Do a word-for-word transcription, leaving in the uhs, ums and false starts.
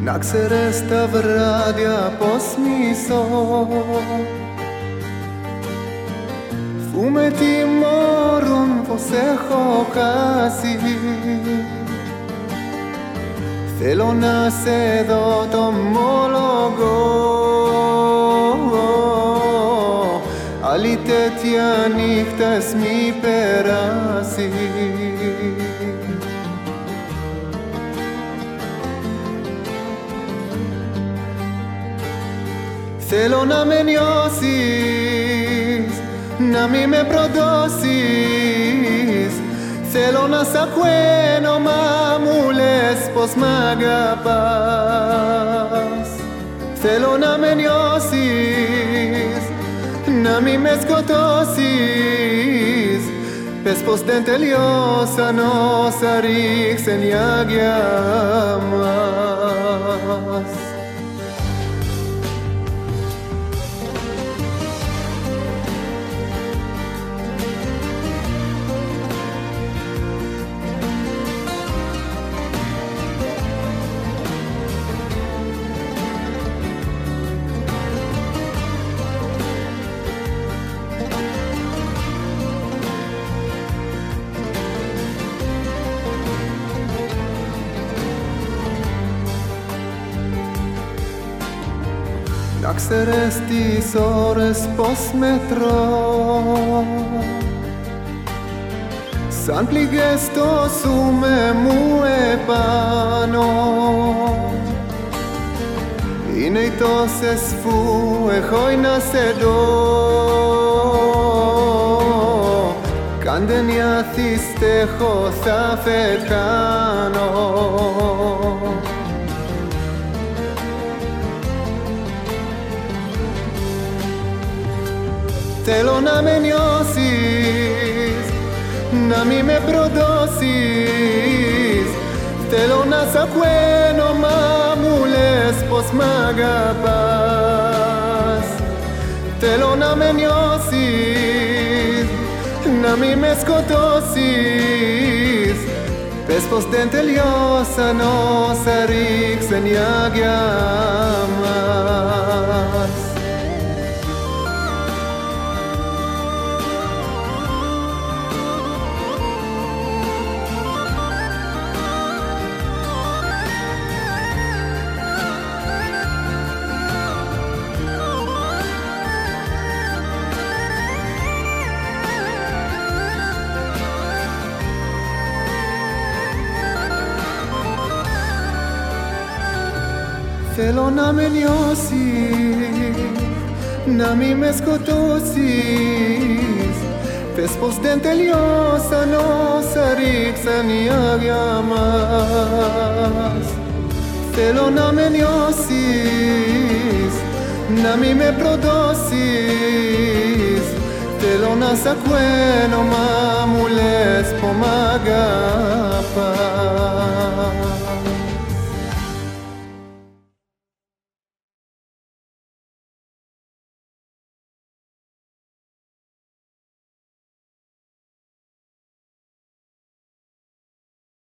Να ξέρεις τα βράδια πως μισώ, φου με τιμώρουν πως έχω χάσει. Θέλω να σε δω το ομολογώ, άλλη τέτοια νύχτες μη περάσει. Θέλω να με νιώσεις, να μη με προδώσεις. Θέλω να σ' ακουένω μα μου λες πως μ' αγαπάς. Θέλω να με νιώσεις, να μη με σκοτώσεις. Πες πως δεν τελειώσαν όσα ρίξεν η άγια μας. Να ξέρεις τις ώρες πως μετρώ, σαν πληγές το ζούμε μου επάνω. Είναι οι τόσες που έχω να σε δω, καν δεν νιώθεις στέχω θα πεθάνω. Θέλω να με νιώσεις, να μη με προδώσεις. Θέλω να σ' ακουένω μα μου λες πως μ' αγαπάς. Θέλω να με νιώσεις, να μη με σκοτώσεις. Πες πως δεν τελειώσαν όσα ρίξεν η άγια μας. Θέλω να με νιώσεις, να μη με σκοτώσεις. Πες πως δεν τελειώσαν όσα ρίξαν η άγια μας. Θέλω να με νιώσεις, να μη με προδώσεις. Θέλω να σ' ακουένω μα μου λες πως μ' αγαπάς.